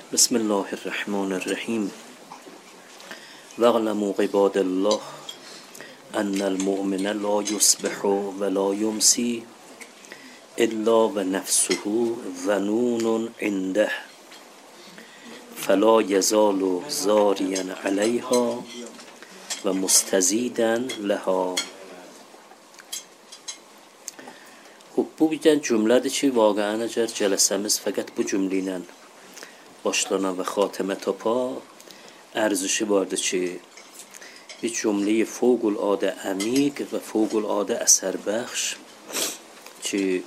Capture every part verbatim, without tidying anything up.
بسم الله الرحمن الرحیم واعلموا عباد الله ان المؤمن لا يصبح ولا يمسي الا ونفسه ظنون عنده فلا يزال زاريا عليها ومستزيدا لها. خب bu bir cümlədir ki, vaqəən əgər cələsəmiz fəqət bu cümlə başlanan və xatimə tapa ارزشی vardır ki, bir cümle fوق‌العاده عمیق و فوق‌العاده اثر بخش ki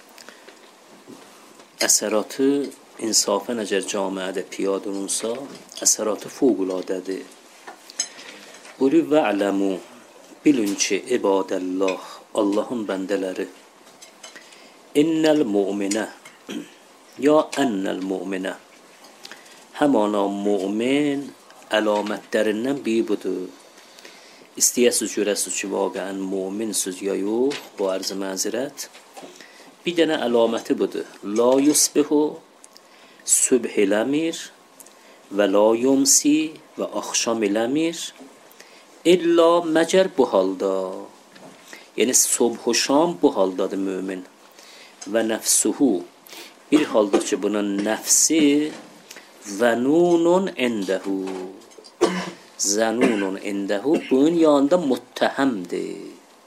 اثرات انصافا اگر جامعه پیاده olunsa اثرات fوق‌العاده‌dir. Buyuruyor və aləmu, bilin ki, ibadəllah, Allahın bəndələri, innəl mu'minə, ya ennəl mu'minə, həmana mu'min əlamətlərindən biri budur. İstəyəsiz görəsiz ki, vaqəən mu'minsüz ya yox, bu arz-ı məzirət, bir dənə əlaməti budur. La yusbihu, sübh eləmir və la yumsi və axşam eləmir, İlla məcər bu halda, yəni subh و şam bu haldadır mümin. Və nəfsuhu, bir halda ki bunun nəfsi zənunun indəhu, zənunun indəhu bunun yanında muttəhəmdir.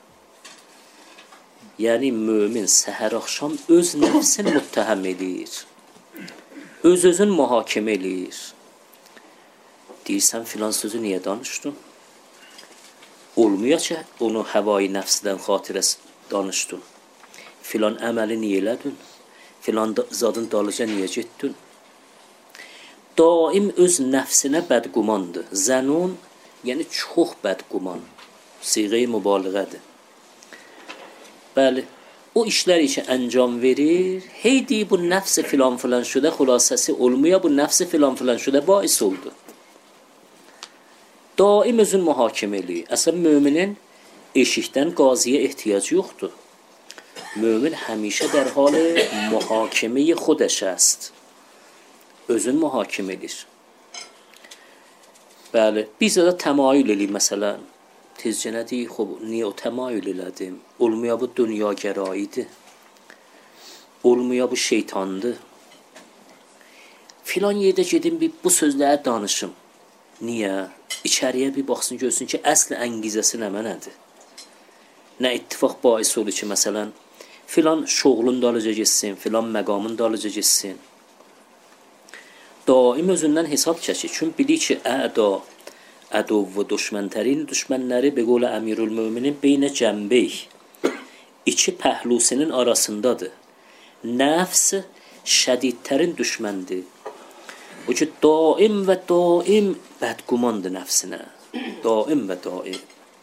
Yəni mümin səhər axşam öz nəfsini muttəhəm edir, öz özün mühakimə edir. Deyirsən filan sözü niyə danışdın? Olmuyor ki, onu həvai nəfsdən xatirəs danışdın. Filan əməli niyə elədin? Filan zadın dalıca niyə getdin? Daim öz nəfsinə bədqumandır. Zənun, yəni çox bədquman. Siğə-i mübaliğədir. Bəli, o işlər işə əncam verir. Heydi bu nəfsi filan filan şudə xülasəsi olmuyor, bu nəfsi filan filan şudə bais oldu. Daim özün mühakimə eləyir. Əslən, müminin eşikdən qaziyə ehtiyacı yoxdur. Mümin həmişə در حال محاکمه خودش است. Özün mühakimə edir. Bəli, biz də təmayül eləyir məsələn. Tezcə nə deyir? Xob, niyə o təmayül elədim? Olmuyor bu dünya gəraidir. Olmuyor bu şeytandır. Filan yerdə gedim bir bu sözləri danışım. Niyə? İçəriyə bir baxsın, görsün ki, əsl əngizəsi nə mənədir? Nə ittifaq bais olur ki, məsələn, filan şoğlun dalıca geçsin, filan məqamın dalıca geçsin. Daim özündən hesab çəkir. Çünki bilir ki, əda, ədov və düşmənlərin düşmənləri be qol əmirül-müminin beynə cəmbeyh, iki pəhlusinin arasındadır. Nəfs şədidlərin düşməndir. O ki, daim və daim bədqumandır nəfsinə. Daim və daim.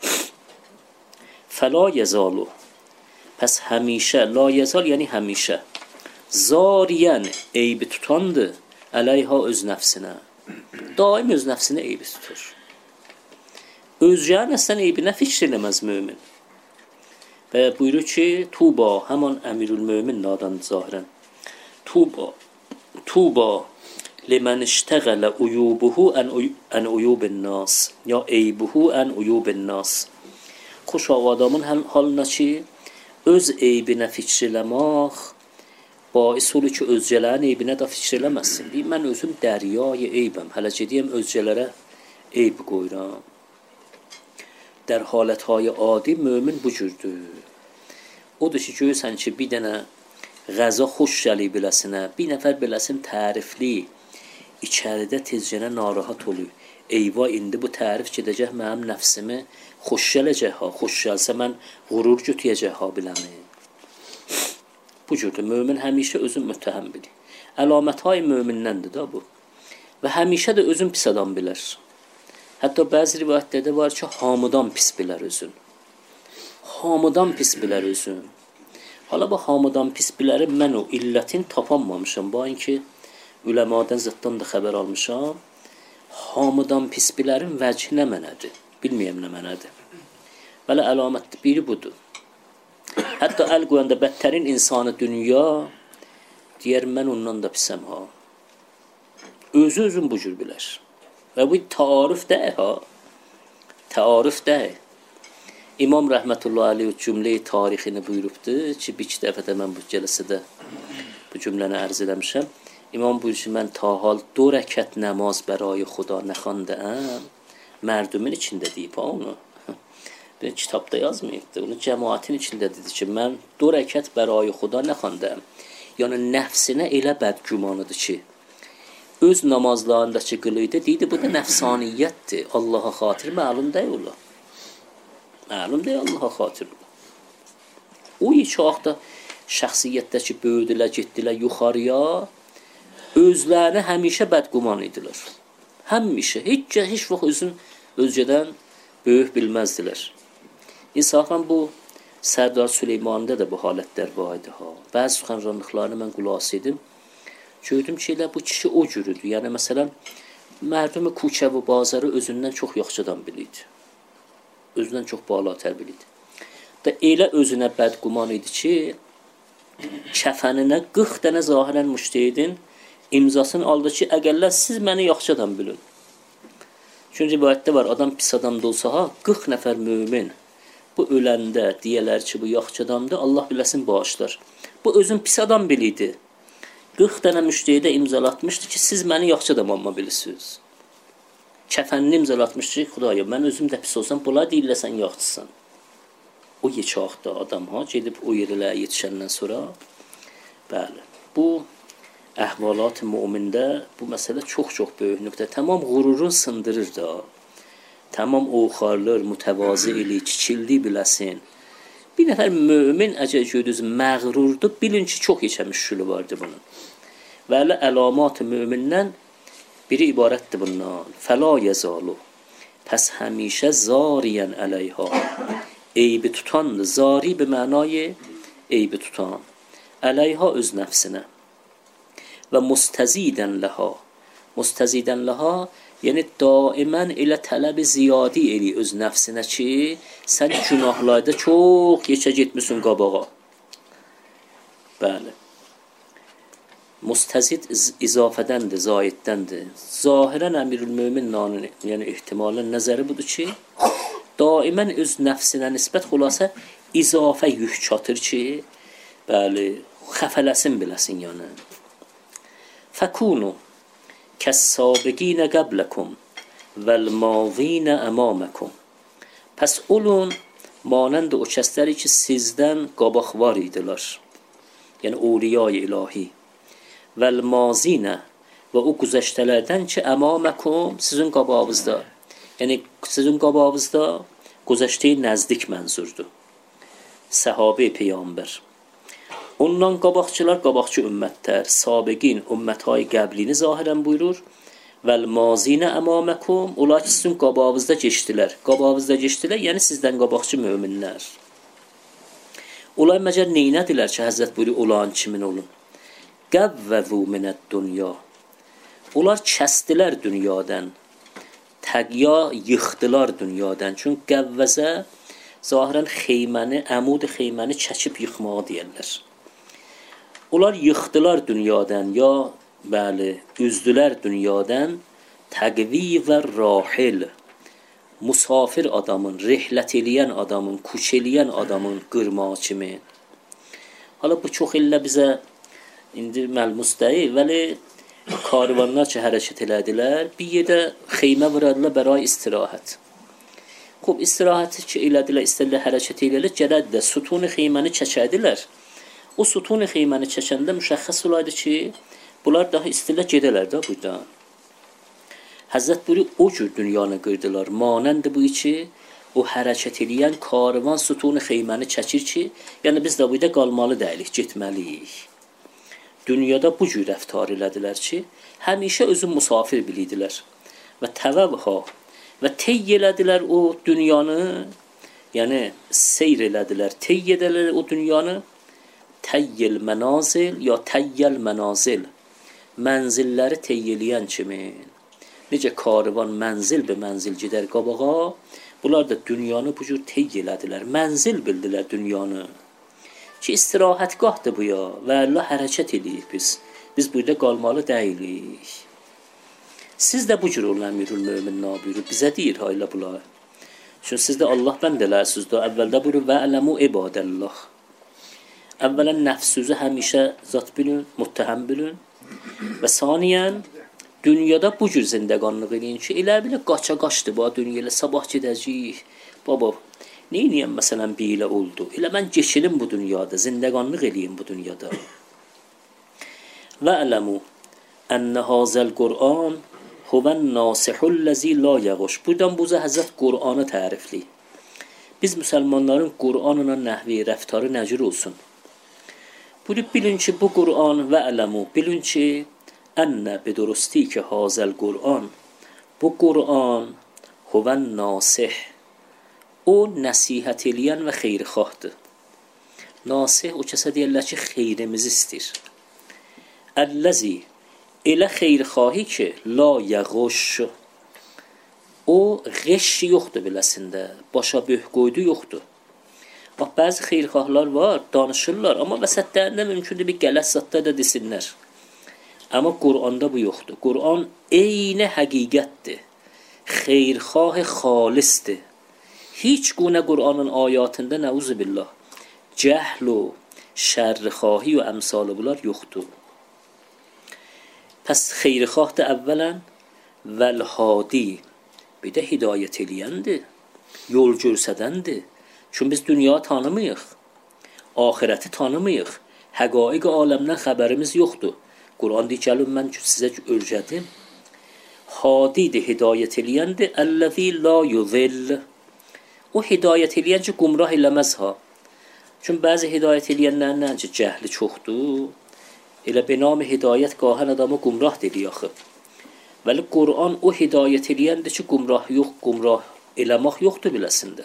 Fəla yezalu. Pəs həmişə, la yezal yəni həmişə. Zariyən eybi tutandır. Əleyha öz nəfsinə. Daim öz nəfsinə eybi tutur. Özcənin əslən eybinə fikr eləməz mümin. Və buyurur ki, Tuba, həman əmirül-mümin nadan zahirən. Tuba, Tuba, لمن اشتغل عیوبه عن عیوب الناس یا عیبه عن عیوب الناس. خوش آدمون حالına ki öz eybinə fikr eləmək bais olur ki, özcələrin eybinə də fikr eləməsin. Deyir, mən özüm dəryaya eybəm. Hələ gediyəm özcələrə eyb qoyuram. در حالتهای عادی mümin bu cürdür. Odur ki, görürsən ki, bir dənə qəza xoş gəlir beləsinə, bir nəfər beləsin tərifli, içəridə tezcənə narahat olur. Eyvah, indi bu tərif gedəcək mənim nəfsimi xoş gələcək ha, xoş gəlsə mən qurur götürəcək ha biləmi. Bu cürdür, mümin həmişə özün müttəhəm bilir. Əlamətهای müminnəndir da bu. Və həmişə də özün pis adam bilər. Hətta bəzi rivayətlərdə var ki, hamıdan pis bilər özün. Hamıdan pis bilər özün. Hala bu hamıdan pis biləri mən o illətin tapanmamışam. Bu an ki, üləmadan zıtdan da xəbər almışam. Hamıdan pis bilərin vəcih nə mənədir? Bilməyəm nə mənədir. Bələ əlamət biri budur. Hətta əl qoyanda bədtərin insanı dünya deyər, mən ondan da pisəm ha. özü özün bu cür bilər. Və bu tarif deyil ha. Tarif deyil. İmam rəhmətullahi aleyh cümlə-i tarixini buyurubdu ki, bir iki dəfə də mən bu cəlsədə bu cümləni ərz eləmişəm. İmam buyurur ki, mən ta hal dو rəkət namaz برای خدا نخوانده‌ام. Mərdumin içində deyib ha onu. Bir kitabda yazmayıbdı. Onu cəmaətin içində dedi ki, mən dو rəkət برای خدا نخوانده‌ام. Yəni nəfsinə elə bədgümanıdır ki, öz namazlarındakı qılıydı, deydi bu da nəfsaniyyətdir. Allaha xatir məlum deyil ola. Məlum deyil Allaha xatir ola. O iki vaxtda şəxsiyyətdəki böyüdülər, getdilər yuxarıya, özlərini həmişə bədguman idilər. Həmişə, heç, heç vaxt özün özgədən böyük bilməzdilər. İnsafən bu Sərdar Süleyman'da da bu halətlər var idi ha. Bəzi suxanranlıqlarını mən qulaq edim. Gördüm ki, elə bu kişi o cürüdür. Yəni, məsələn, mərdumi kuçə və bazarı özündən çox yaxşı adam biliydi. Özündən çox balatər biliydi. Da elə özünə bədguman idi ki, kəfəninə qırx dənə zahirən müştehidin imzasını aldı ki, əgərlər siz məni yaxşı adam bilin. Çünki rivayətdə var, adam pis adam da olsa ha, qırx nəfər mömin bu öləndə deyələr ki, bu yaxşı adamdır, Allah biləsin bağışlar. Bu özün pis adam biliydi. qırx dənə müştehidə imzalatmışdı ki, siz məni yaxşı adam alma bilirsiniz. Kəfənini imzalatmışdı ki, Xudaya, mən özüm də pis olsam, bunlar deyirlər sən yaxçısan. O yeçaqda adam ha, gedib o yerlə yetişəndən sonra, bəli, bu əhvalat-ı mümində bu məsələ çox-çox böyük nöqtə. Tamam qururun sındırır da. Tamam oxarlar, mütəvazi ili, kiçildi biləsin. Bir nəfər mömin əgər gördünüz məğrurdur, bilin ki, çox heçə müşkülü vardı bunun. Və ələ əlamat-ı mömindən biri ibarətdir bundan. Fəla yəzalu. Pəs həmişə zariyən əleyha. Eybi tutandır. Zari bir mənayı eybi tutan. Əleyha öz nəfsinə. Və mustəzidən ləha. Mustəzidən ləha, yəni daimən elə tələbi ziyadi eli öz nəfsinə ki, sən günahlarda çox yekə getmişsin qabağa. Bəli. Mustəzid izafədəndir, zayidəndir. Zahirən əmirül-mömin nanın, yəni ehtimalın nəzəri budur ki, daimən öz nəfsinə nisbət xülasə izafə yük çatır ki, bəli, xəfələsin biləsin yəni. Fəkunu kəs-sabiqinə qəbləkum vəl-mazinə əmaməkum. Pəs olun, manənd o kəsləri ki, sizdən qabaq var idilər. Yəni, uliya-i ilahi. Vəl-mazinə və o güzəştələrdən ki, əmaməkum sizin qabağınızda. Yəni, sizin qabağınızda güzəştəyi nəzdik mənzurdur. Səhabe-i Peyyambər. Ondan qabaqçılar qabaqçı ümmətlər, sabiqin ümmət-hay qəblini zahirən buyurur. Vəl-mazinə əmaməkum, onlar ki, sizin qabağınızda geçdilər. Qabağınızda geçdilər, yəni sizdən qabaqçı möminlər. Onlar məcər neynədilər ki, Həzrət buyuruyor, olan kimin olun? Qəvvəzu minəd-dünya. Onlar kəsdilər dünyadan. Təqya yıxdılar dünyadan. Çünki qəvvəzə zahirən xeyməni, əmud xeyməni çəkib yıxmağa deyirlər. Onlar yıxdılar dünyadan, ya bəli, üzdülər dünyadan, təqvi və rahil, musafir adamın, rihlət eləyən adamın, kuç eləyən adamın qırmağı kimi. Hala bu çox illə bizə indi məlmus deyil, vəli karivanlar ki, hərəkət elədilər, bir yerdə xeymə vuradılar bəray istirahət. Xub, istirahəti ki, elədilər, istədilər hərəkət elədilər, gələdilər, sütun-i xeyməni çəkədilər. O sütun-i xeyməni çəkəndə müşəxəs olaydı ki, bunlar daha istəyirlər gedələr də buradan. Həzrət buyuruyor, o cür dünyanı qırdılar. Manəndi bu ki, o hərəkət eləyən karivan sütun-i xeyməni çəkir ki, yəni biz də burada qalmalı deyilik, getməliyik. Dünyada bu cür rəftar elədilər ki, həmişə özün musafir bilidilər. Və təvəvha və tey elədilər o dünyanı, yəni seyr elədilər, tey edələr o dünyanı, təyyil mənazil ya təyyəl mənazil, mənzilləri tey eləyən kimi. Necə karivan mənzil be mənzil gedər qabağa, bunlar da dünyanı bu cür tey elədilər, mənzil bildilər dünyanı. Ki istirahətgahdır bu ya və Allah hərəkət edəyik biz. Biz burada qalmalı deyilik. Siz də bu cür olun Əmirülmömin buyurur. Bizə deyir hayla bula. Çünki siz də Allah bəndələrsiniz də. Əvvəldə buyurur və ələmu ibadəllah. Əvvələn nəfsünüzü həmişə zat bilin, muttəhəm bilin. Və saniyən dünyada bu cür zindəqanlıq eləyin ki, elə bilə qaça qaçdı bu dünya ilə sabah gedəcəyik. Baba, neyniyəm məsələn bir ilə oldu? Elə mən geçilim bu dünyada, zindəqanlıq eləyim bu dünyada. Və ələmu ənə hazəl Qur'an huvən nasihulləzi la yəğuş. Buradan bu Həzrət Qur'anı tərifli. Biz müsəlmanların Qur'anına nəhvi, rəftarı nəcür olsun? Bunu bilin ki, bu Qur'an və ələmu, bilin ki, ənə bedurusти ki hazəl Qur'an, bu Qur'an huvən nasih, o nəsihət eləyən və xeyrxahdır. Nasih o kəsə deyirlər ki, xeyrimizi istir. Əlləzi, elə xeyrxahi ki, la yəğuş, o ғəş yoxdur biləsində, başa böh qoydu yoxdur. Bax, bəzi xeyrxahlar var, danışırlar, amma vəsətlərində mümkündür bir qələt zatda da desinlər. Amma Qur'anda bu yoxdur. Qur'an eyni həqiqətdir. Xeyrxah xalisdir. Hiç gune Qur'anın ayatında nəuzu billah cəhl o, şərrxahi o əmsalı bunlar yoxdur. Pəs xeyrxah da əvvələn vəl-hadi, bir də hidayət eləyəndir, yol görsədəndir. Çünki biz dünya tanımıyıq, ahirəti tanımıyıq, həqaiq aləmdən xəbərimiz yoxdur. Qur'an deyir, gəlin mən sizə öyrədim. Hadidir, hidayət eləyəndir, əlləzi la yuzill. O hidayət eləyən ki, qumrah eləməz ha. Çünki bəzi hidayət eləyənlərin nəncə cəhli çoxdur. Elə benam hidayət qahən adamı qumrah dedik axı. Vəli Qur'an o hidayət eləyəndir ki, qumrah yox, qumrah eləmək yoxdur biləsində.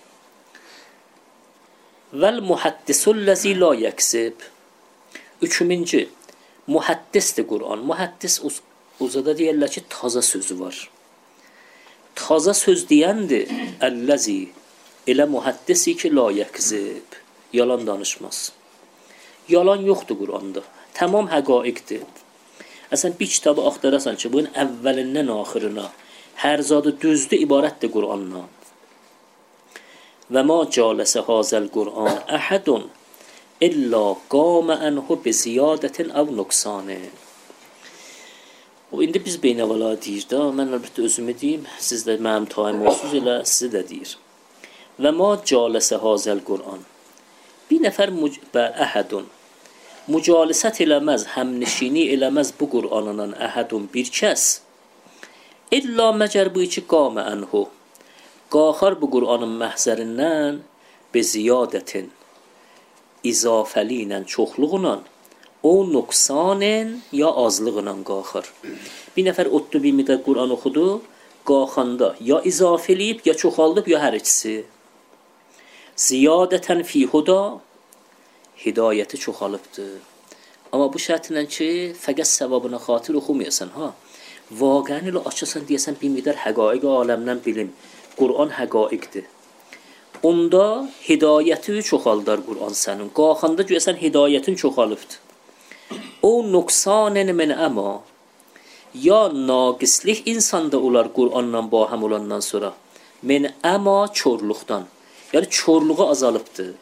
Vəl muhaddisulləzi la yəksib. Üçüncü, muhaddisdir Qur'an. Muhaddis uzada deyərlər ki, taza sözü var. Taza söz deyəndir, əlləzi, elə muhaddisi ki, la yəkzib, yalan danışmaz. Yalan yoxdur Qur'anda, tamam həqaiqdir. Əsən bir kitabı axtarasan ki, bunun əvvəlindən axırına, hər zadı düzdür, ibarətdir Qur'andan. Və ma caləsə hazəl Qur'an əhədun, illa qamə ənhu bi ziyadətin əv nöqsanı. O, indi biz beynəvala deyir da, mən əlbəttə özümü deyim, siz də mənim taim olsunuz, elə sizi də deyir. Və ma caləsə hazəl Qur'an. Bir nəfər bə əhədun, mücalisət eləməz, həmnişini eləməz bu Qur'anından əhədun bir kəs. İlla məcər bu iki qamə ənhu. Qaxar bu Qur'anın məhzərindən be ziyadətin, izafəli ilə, çoxluğunla, o nöqsanın ya azlığıyla qaxır. Bir nəfər otdu bir müddət Qur'an oxudu, qaxanda ya izafə eləyib, ya çoxaldıb, ya hər ikisi. Ziyadətən fi huda, hidayəti çoxalıbdır. Amma bu şərtlə ki, fəqət səvabına xatir oxumayasan, ha. Vaqən ilə açasan, deyəsən, bir müddət həqaiq aləmdən bilim. Qur'an həqaiqdir. Onda hidayəti çoxaldar Qur'an sənin. Qaxanda görəsən, hidayətin çoxalıbdır. O nöqsanın min əma, ya naqislik insanda olar Qur'anla bahəm olandan sonra. Min əma çorluqdan. Yəni çorluğu azalıbdır.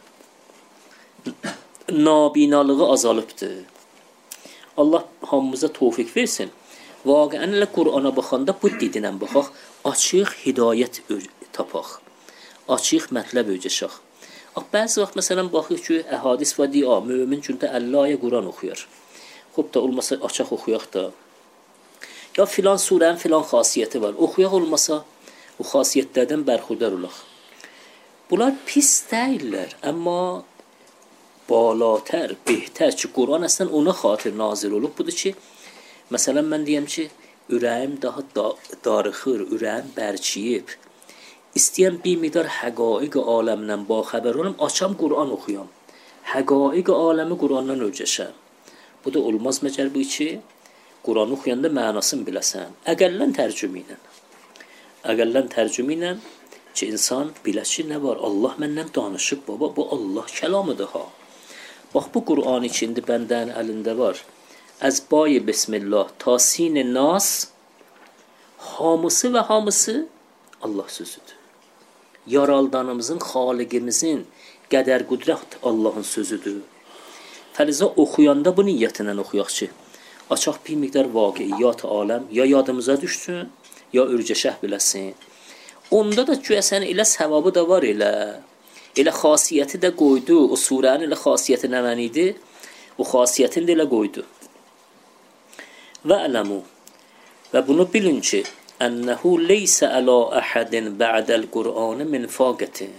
Nabinalığı azalıbdır. Allah hamımıza tövfiq versin. Vaqəən ilə Qur'ana baxanda bu didinə baxaq, açıq hidayət tapaq. Açıq mətləb öyrəşək. Bəzi vaxt məsələn baxıq ki, əhadis və diya, mömin gündə əlli ayə Qur'an oxuyar. Xub da olmasa açaq oxuyaq da. Ya filan surənin filan xasiyyəti var. Oxuyaq olmasa o xasiyyətlərdən bərxudar olaq. Bunlar pis deyirlər, amma balatər, behtər ki, Qur'an əslən ona xatir nazil olub. Budur ki, məsələn mən deyəm ki, ürəyim daha da darıxır, ürəyim bərçiyib. İstəyəm bir midar həqaiq aləmdən baxəbər olum, açam Qur'an oxuyam. Həqaiq aləmi Qur'andan öyrəşəm. Bu da olmaz məcər bu ki, Qur'an oxuyanda mənasını biləsən. Əqəllən tərcümə ilə. Əqəllən tərcümə ilə ki, insan bilə ki, nə var? Allah məndən danışıb, baba, bu Allah kəlamıdır ha. Bax, bu Qur'an içində bəndənin əlində var. Əz bayi bismillah, tasin nas, hamısı və hamısı Allah sözüdür. Yaraldanımızın, xaliqimizin qədər qüdrət Allahın sözüdür. Fəliza oxuyanda bu niyyətlə oxuyaq ki, açaq bir miqdar vaqiyyat aləm ya yadımıza düşsün, ya ürcəşəh biləsin. Onda da güəsən elə səvabı da var elə. Elə xasiyyəti də qoydu. O surənin elə xasiyyəti nə idi? O xasiyyətini də elə qoydu. Və ələmu. Və bunu bilin ki, ənəhu leysə əla əhədin bə'dəl Qur'anı min faqətin.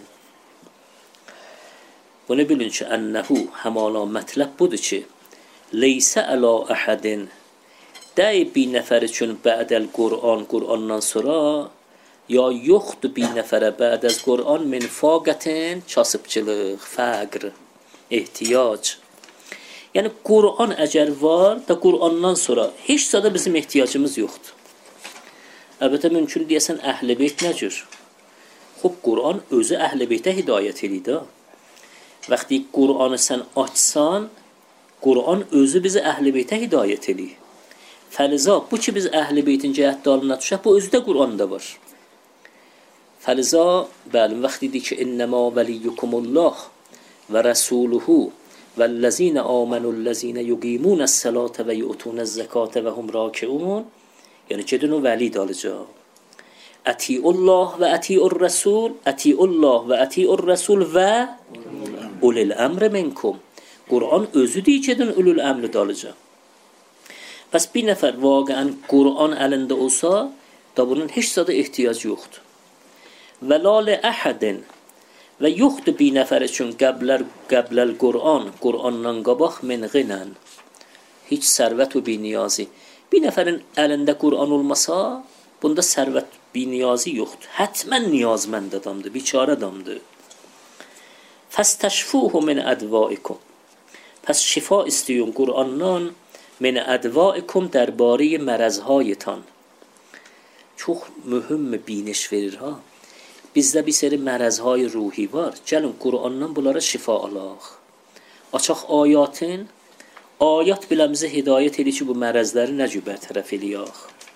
Bunu bilin ki, ənəhu həmala mətləb budur ki, leysə əla əhədin dəy bir nəfər üçün bə'dəl Qur'an, Qur'andan sonra ya yoxdur bir nəfərə bə'd az Qur'an min faqətin, kasıbçılıq, fəqr, ehtiyac. Yəni Qur'an əgər var da Qur'andan sonra heç zada bizim ehtiyacımız yoxdur. Əlbəttə mümkün deyəsən əhl-i beyt nə cür? Xub Qur'an özü əhl-i beytə hidayət edir də. Vaxtı Qur'anı sən açsan, Qur'an özü bizi əhl-i beytə hidayət edir. Fəliza bu ki biz əhl-i beytin cəhətdarına düşək, bu özü də Qur'anda var. Fəliza bəli vaxt idi ki, innəmə vəliyyukumullah və rəsuluhu vəl-ləzinə amenu'l-ləzinə yuqimunəs-sələtə və yu'tunəz-zəkatə və hum rakiun. Yəni gedin o vəli dalacaq. Ətiullah və ətiur-rəsul, ətiullah və ətiur-rəsul və ulul əmr minkum. Qur'an özü deyir gedin ulul əmr dalacaq. Bəs bir nəfər vaqəən Qur'an əlində olsa, da bunun heç zada ehtiyac yoxdur. Və lalə əhədin və yoxdur bir nəfər üçün qəblər, qəbləl Qur'an, Qur'andan qabaq min qinən. Heç sərvət və biniyazi. Bir nəfərin əlində Qur'an olmasa, bunda sərvət biniyazi yoxdur. Hətmən niyazmənd adamdır, biçarə adamdır. Fəstəşfuhu min ədvaikum. Pəs şifa istəyun Qur'andan min ədvaikum dərbari mərəzhaytan. Çox mühüm biniş verir ha. Bizdə bir seri mərəzhay ruhi var. Gəlin Qur'andan bunlara şifa alaq. Açaq ayatın, ayat biləmizə hidayət edir ki, bu mərəzləri necə bərtərəf eləyək.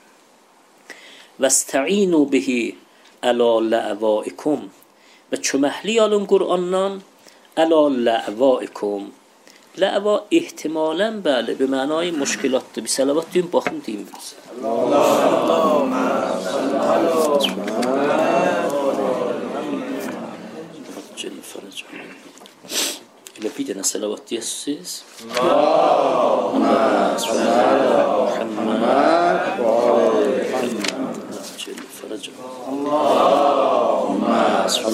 Vəstəinu bihi əla lə'vaikum. Və köməkli alın Qur'andan əla lə'vaikum. Lə'va ihtimalən bəli, bir mənayı müşkilatdır. Bir səlavat deyim, baxın deyim biz. Allahümme elə bir dənə səlavat deyəsiniz. Allahümme Muhammed Allahümme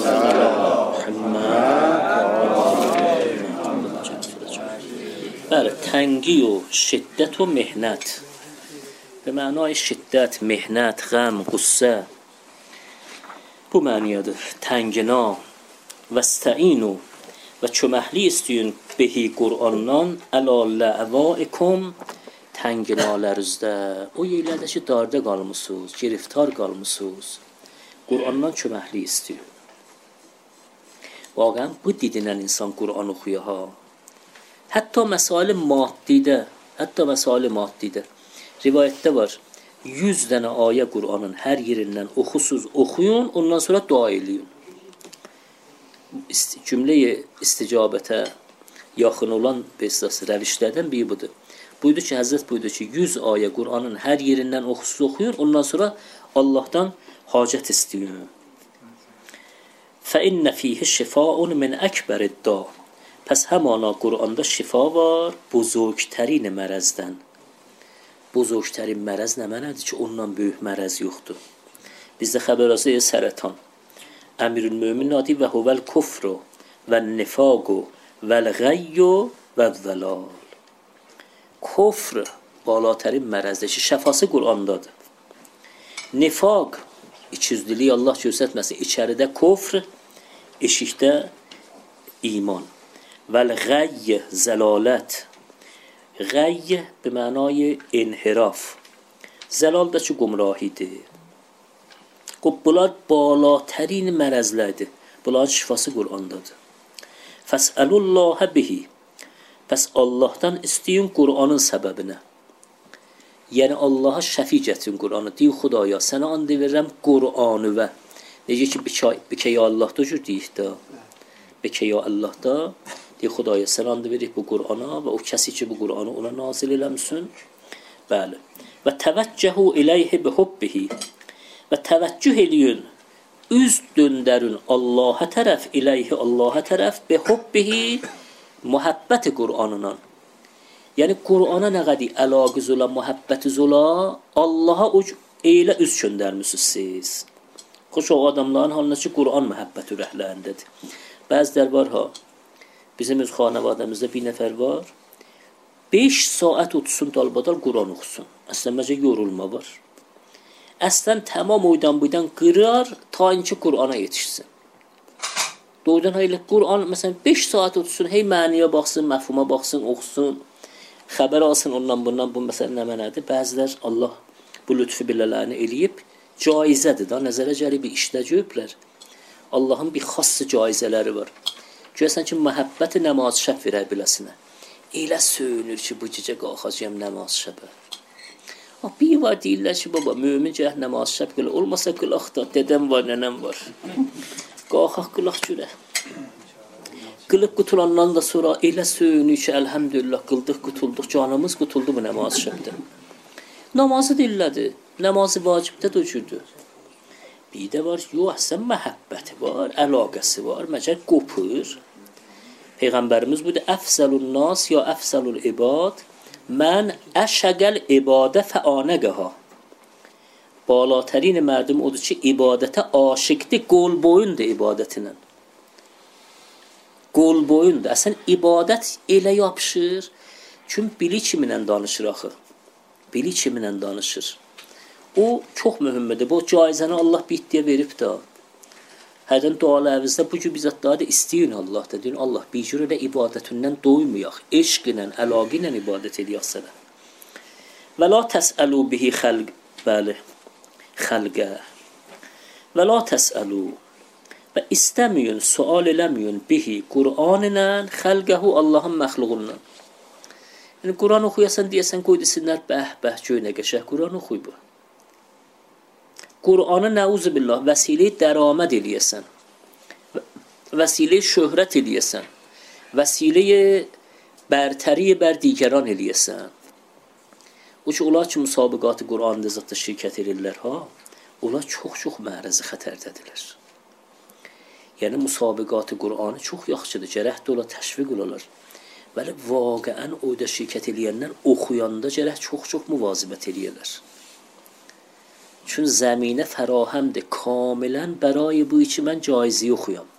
Bəli, təngi o, şiddət o mehnət. Be mənay şiddət, mehnət, qəm, qüssə. Bu məniyadır. Təngina vəstəinu və köməkli istəyin bihi Qur'andan əla lə'vaikum tənginalərinizdə. O yerlərdə ki, darda qalmısınız, giriftar qalmısınız. Qur'andan köməkli istəyin. Vaqən bu didinən insan Qur'an oxuya ha. Hətta məsail maddidə, hətta məsail maddidə. Rivayətdə var, yüz dənə ayə Qur'anın hər yerindən oxusuz, oxuyun, ondan sonra dua eləyin. Cümləyə isticabətə yaxın olan bəstəsi rəvişlərdən biri budur. Buydu ki, Həzrət buydu ki, yüz ayə Qur'anın hər yerindən oxusuz oxuyun, ondan sonra Allahdan hacət istəyin. فَإِنَّ فِيهِ شِفَاءٌ مِنْ أَكْبَرِ الدَّاءِ. Pəs həmana Qur'anda şifa var, buzurgtərin mərəzdən. Buzurgtərin mərəz nə mənədir ki, ondan böyük mərəz yoxdur. Bizdə xəbərası sərətan. Əmirül-mömin adı və huvəl kufru və nifaqu vəl-ğəyyu vəl-zəlal. Kufr balatərin mərəzdir ki, şəfası Qur'andadır. Nifaq, ikiyüzlülük Allah göstərməsin, içəridə kufr, eşikdə iman. Vəl-ğəyy, zəlalət. Ğəyy bi mənay inhiraf. Zəlal da ki, qumrahidir. Bunlar balatərin mərəzlərdir. Bunların şifası Qur'andadır. Fəsəlullahə bihi. Pəs Allahdan istəyin Qur'anın səbəbinə. Yəni Allaha şəfi gətirin Qur'anı. Deyir Xudaya, sənə and verirəm Qur'anı və necə ki bikə ya Allah da cür deyir də. Bikə ya Allah da deyir Xudaya, sənə and veririk bu Qur'ana və o kəsi ki bu Qur'anı ona nazil eləmsin. Bəli. Və təvəccəhu iləyhi bi hubbihi. Və təvəccüh eləyin, üz döndərün Allaha tərəf, iləyhi Allaha tərəf bi hubbihi, muhabbəti Qur'anından. Yəni Qur'ana nə qədər əlaqə zola, muhabbəti zola, Allaha elə üz göndərmisiniz siz. Xoş o adamların halına ki Qur'an muhabbəti ürəklərindədir. Bəziləri var ha, bizim öz xanavadəmizdə bir nəfər var, beş saat otursun dalbadal Qur'an oxusun. Əslən məcə yorulma var. Əslən tamam oydan buydan qırar, ta inki Qur'ana yetişsin. Doğrudan hayli Qur'an, məsələn beş saat otursun, hey məniyə baxsın, məfhuma baxsın, oxusun. Xəbər alsın ondan bundan, bu məsələ nə mənədir? Bəzilər Allah bu lütfü bilələrini eləyib, caizədir da, nəzərə gəlib bir işlə görüblər. Allahın bir xassı caizələri var. Görəsən ki, məhəbbəti namaz şəb verər biləsinə. Elə söyünür ki, bu gecə qalxacağım namaz şəbə. Bir var deyirlər ki, baba, mümin gəh namaz şəb qılaq, olmasa qılaq da, dedəm var, nənəm var. Qalxaq qılaq görək. Qılıb qutulandan da sonra elə söyünür ki, əlhəmdülillah, qıldıq, qutulduq, canımız qutuldu bu namaz şəbdə. Namazı dillədi, namazı vacibdə döcürdü. Bir də var, yox, sən məhəbbəti var, əlaqəsi var, məcər qopur. Peyğəmbərimiz budur, əfsəlun nas ya əfsəlul ibad, mən əşəqəl ibadə fəanəqəha. Balatərin mərdum odur ki, ibadətə aşıqdır, qol boyundur ibadətinə. Qol boyundur. Əsən ibadət elə yapışır, çünki bili kiminlə danışır axı. Bili kiminlə danışır. O çox mühümmədir. Bu caizəni Allah bitdiyə verib də. Hərdən dualı əvizdə bu cür bizatları da isteyin Allah da. Deyin Allah bir cür elə ibadətindən doymayaq. Eşq ilə, əlaqə ilə ibadət ediyək sənə. Və la təsəlu bihi xəlq. Bəli. Xəlqə. Və la təsəlu. Və istəməyin, sual eləməyin bihi Qur'an ilə xəlqəhu Allahın məxluqundan. Yəni Qur'an oxuyasan deyəsən qoy desinlər bəh bəh göy nə qəşəng Qur'an oxuy bu. Qur'anı nəuzu billah vəsilə dəraməd eləyəsən. Vəsilə şöhrət eləyəsən. Vəsilə bərtəri bər digəran eləyəsən. O ki onlar ki müsabiqatı Qur'an'da zətdə şirkət edirlər ha. Onlar çox-çox mərəzi xətərdədirlər. Yəni müsabiqatı Qur'anı çox yaxşıdır, gərək də ola təşviq olarlar. Bəli, vaqəən o da şirkət eləyənlər oxuyanda gərək çox-çox müvazibət eləyərlər. Çünki zəminə fərahəmdir, kamilən bəray bu içi mən caizi oxuyam.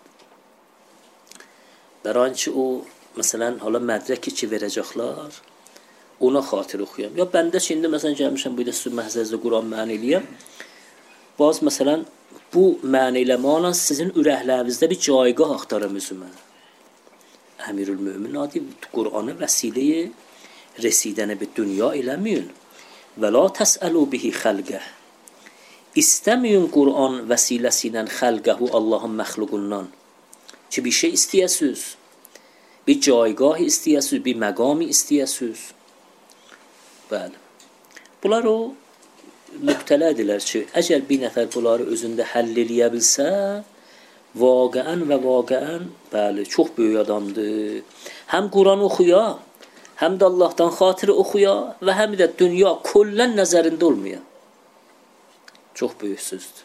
Bəray ki o, məsələn, hala mədrəki ki verəcəklər, ona xatir oxuyam. Ya bəndə şimdi, məsələn, gəlmişəm, bu da sizin məhzəzdə Qur'an məni eləyəm. Baz, məsələn, bu məniləmanla sizin ürəklərinizdə bir caygah axtarım üzümə. Əmirül Mömin adi Qur'anı vəsiləyə residənə bir dünya eləməyin. Və la təsəlu bihi xəlqə. İstəməyin Qur'an vəsiləsi ilə xəlqəhu Allahın məxluqundan. Ki bir şey istəyəsiz. Bir caygah istəyəsiz, bir məqami istəyəsiz. Bəli. Bunlar o nöqtələdirlər ki, əgər bir nəfər bunları özündə həll eləyə bilsə, vaqəən və vaqəən, bəli, çox böyük adamdır. Həm Quran oxuya, həm də Allahdan xatirə oxuya və həm də dünya kollən nəzərində olmaya. Çox böyük sözdür.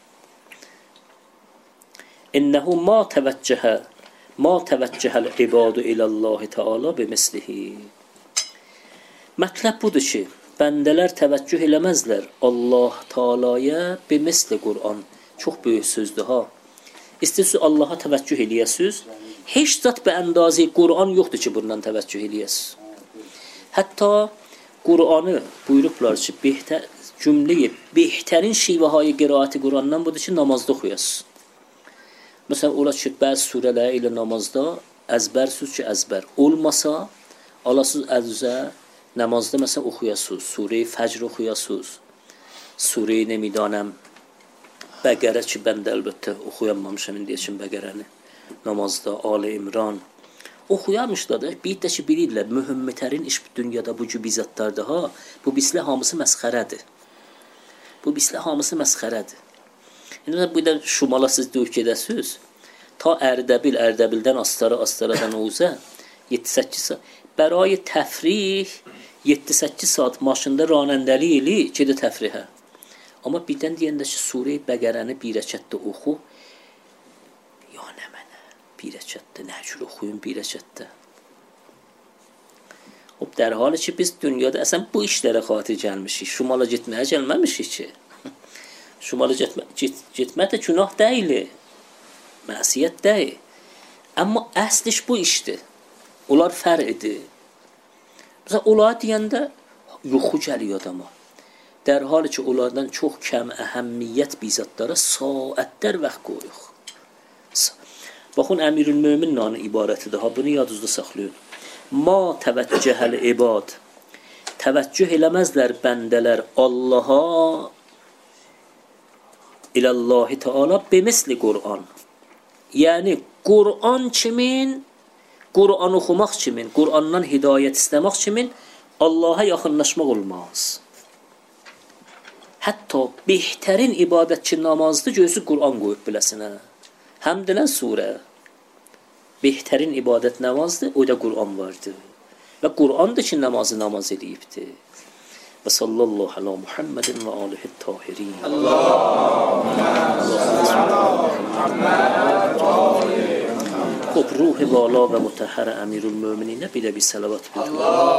İnnəhu ma təvəccəhə, ma təvəccəhəl ibadu iləllahi teala bimislihi. Mətləb budur ki, bəndələr təvəccüh eləməzlər Allah Taalaya bimisli Qur'an. Çox böyük sözdür ha. İstəyirsiniz Allaha təvəccüh eləyəsiniz. Heç zat bə əndazı Qur'an yoxdur ki, bundan təvəccüh eləyəsiniz. Hətta Qur'anı buyurublar ki, behtər, cümləyi, behtərin şivəhayı qiraəti Qur'andan budur ki, namazda oxuyasınız. Məsələn, ola ki, bəzi surələr ilə namazda əzbərsiniz ki, əzbər. Olmasa, alasınız əzüzə, namazda məsələn oxuyasınız, Sure-i Fəcr oxuyasınız, Sure-i nemidanəm, Bəqərə ki, bəndə əlbəttə oxuyanmamışam indiyə üçün Bəqərəni, namazda, Ali İmran, Oxuyamışlar da, bir də ki, bilirlər, mühümmetərin iş bu dünyada bu cür bizatlarda ha, bu bislə hamısı məsxərədir. Bu bislə hamısı məsxərədir. İndi bu da Şumala siz döyük gedəsiniz, ta Ərdəbil, Ərdəbildən Astara, Astaradan Oğuz'a yeddi səkkiz saat, bərayı təfrih yeddi səkkiz saat maşında ranəndəli ili gedə təfrihə. Amma birdən deyəndə ki, Sure-i Bəqərəni bir rəkətdə oxu, ya nə mənə, bir rəkətdə, nə cür oxuyun bir rəkətdə. O, در حالی ki, biz dünyada əsən bu işlərə xatir gəlmişik, Şumala getməyə gəlməmişik ki. Şumala getmə, get, getmək də günah deyil, məsiyyət deyil. Amma əsl iş bu işdir. Onlar fərqdir. Məsələn, onlar deyəndə yuxu gəlir adama. در حالی ki, onlardan çox kəm əhəmmiyyət bizatlara saatlər vaxt qoyuruq. Baxın, Əmirülmömin nanı ibarətidir. Ha, bunu yadınızda saxlayın. Ma təvəccəhəl ibad. Təvəccüh eləməzlər bəndələr Allaha İləllahi Teala bemisli Qur'an. Yəni, Qur'an kimin, Qur'an oxumaq kimin, Qur'andan hidayət istəmək kimin Allaha yaxınlaşmaq olmaz. Hətta behtərin ibadət ki, namazdır, gözü Qur'an qoyub biləsinə. Həmdələn surə. Behtərin ibadət namazdır, o da Qur'an vardır. Və Qur'andır ki, namazı namaz edibdir. Və sallallahu ala Muhammedin və alihi tahirin. Xub, ruhi vala və mutəhərə Əmirülmömininə bir də bir səlavat buyurun.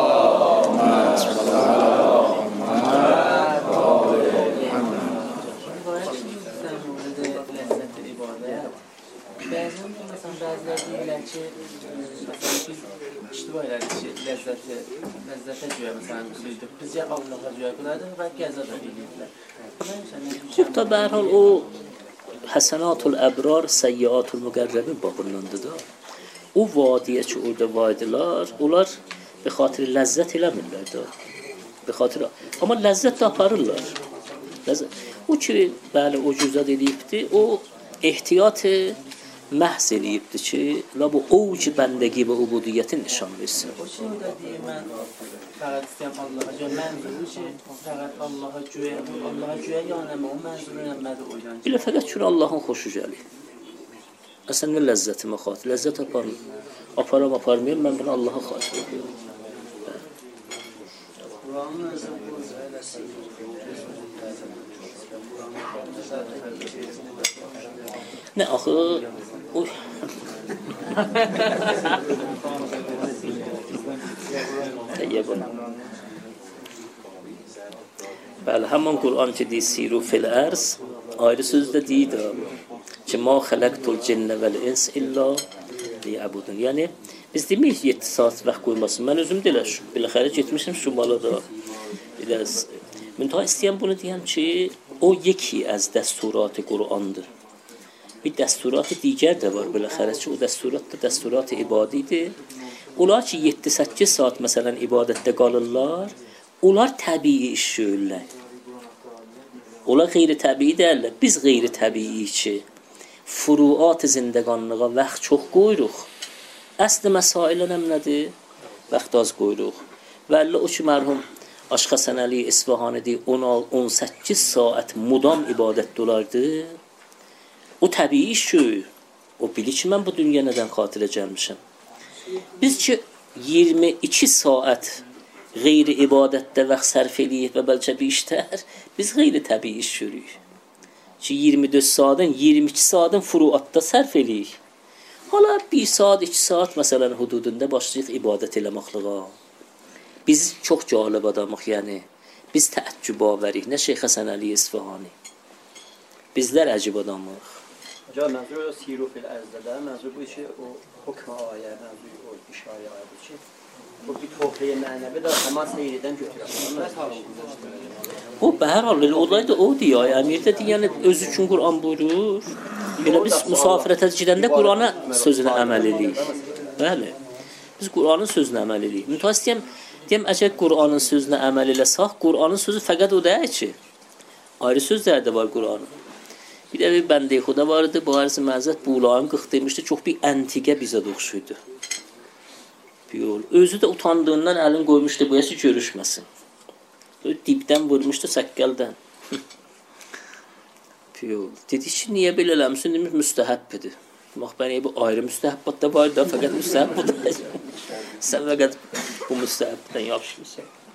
Bəzən məsələn bəziləri deyirlər ki, məsələn biz iştiba elədik ki, ləzzəti, ləzzətə görə məsələn bildik. Bizcə Allaha görə qılardır və qəza da bilirlər. Xub da bərhal o həsənatul əbrar, səyyiatul müqərrəbin babındandır da. O vadiyə ki, orada vadilər, onlar bir xatir ləzzət eləmirlər da. Bir xatir, amma ləzzət də aparırlar. Ləzzət. O ki, bəli, o cüzad edibdir, o ehtiyatı məhz eləyibdir ki, və bu ovc bəndəgi və ubudiyyətin nişan versin. O ki, o da deyir, mən fəqət istəyəm Allaha görə, mənzuru ki, fəqət Allaha görə, Allaha görə yanəmə, o mənzuru nəmədir o yəni. Bilə, fəqət ki, Allahın xoşu gəlir. Əsən nə ləzzətimə xatir, ləzzət aparmır. Aparam, aparmayım, mən bunu Allaha xatir ediyorum. Nə, axı, uy. Təyyəb ona. Bəli, həmən Qur'an ki, deyir, siru fil ərz, ayrı sözdə deyir də ki, ma xələqtul cinnə vəl-ins illa liyəbudun. Yəni, biz deməyik yeddi saat vaxt qoymasın. Mən özüm deyilə, biləxəri getmişim Şumalada. Müntəha istəyəm bunu deyəm ki, o yeki əz dəsturat-ı Qur'andır. Bir dəsturat-ı digər də var biləxəri ki, o dəsturat da dəsturat-ı ibadidir. Onlar ki, yeddi səkkiz saat məsələn ibadətdə qalırlar, onlar təbii iş görürlər. Onlar qeyri-təbii deyərlər. Biz qeyri-təbii ki, furuat-ı zindəqanlığa vaxt çox qoyuruq. Əsli məsailə nədir? Vaxt az qoyuruq. Və əllə o ki, mərhum Aşıq Həsən Əli İsfahani deyir, on səkkiz saat mudam ibadət olardı. O təbii iş görür. O bilir ki, mən bu dünya nədən xatirə gəlmişəm. Biz ki, iyirmi iki saat qeyri-ibadətdə vaxt sərf edəyik və bəlkə bir işlər, biz qeyri-təbii iş görürük. Ki, iyirmi dörd saatın, iyirmi iki saatın furuatda sərf edəyik. Hala bir saat, iki saat məsələn hududunda başlayıq ibadət eləməklığa. Biz çox cəlib adamıq, yəni. Biz təəccüb avərik, nə Şeyx Həsən Əli İsfahani. Bizlər əcib adamıq. Hocam, mənzur o siru fil ərzdə də, mənzur bu işi o hukma ayə, mənzur o işarə ayədir ki, bu bir tohliyə mənəvi də həman seyridən götürək. O, bəhər halil, olaydı o deyək, əmirdə deyəni öz üçün Qur'an buyurur. Elə biz müsafirətə gedəndə Qur'ana sözünə əməl edirik. Bəli, biz Qur'anın sözünə əməl edirik. Müntəha istəyəm, deyəm, əgər Qur'anın sözünə əməl eləsək, Qur'anın sözü fəqət o deyək ki, ayrı sözlər də var Qur'anın. Bir də bir bəndə-i xuda vardı, bu arz məzət buğuların qıq demişdi, çox bir əntiqə bizə oxşuydu. Piyol. Özü də utandığından əlin qoymuşdu, bu yəsi görüşməsin. Dibdən vurmuşdu səkkəldən. Piyol. Dedi ki, niyə belə eləmişsin? Demiş, müstəhəbbidir. Bax, bəni bu ayrı müstəhəbbat da var da, fəqət müstəhəb budur. Sən fəqət bu müstəhəbdən yapışmışsan.